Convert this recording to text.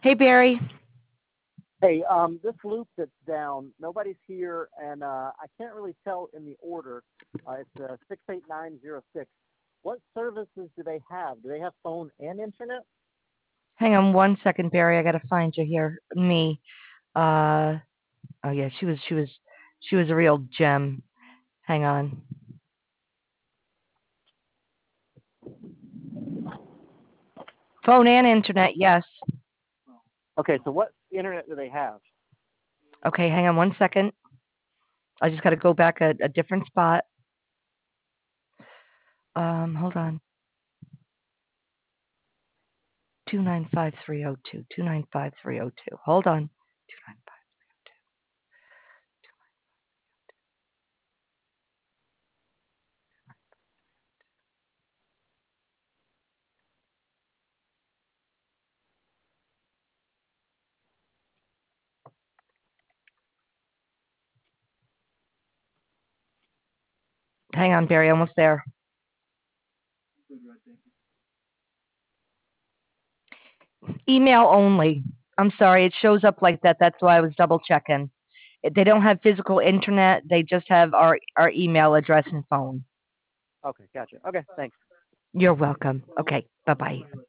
Hey, Barry. Hey, this loop that's down, nobody's here, and I can't really tell in the order. It's 68906. What services do they have? Do they have phone and internet? Hang on one second, Barry. I gotta find you here. Me. Uh. Oh yeah, she was a real gem. Hang on. Phone and internet, yes. Okay, so what internet do they have? Okay, hang on one second. I just gotta go back a different spot. Hold on. 295-302. 295-302. Hold on. 295. Hang on, Barry. Almost there. Email only. I'm sorry, it shows up like that. That's why I was double checking. They don't have physical internet. They just have our email address and phone. Okay, gotcha. Okay, thanks. You're welcome. Okay, bye bye.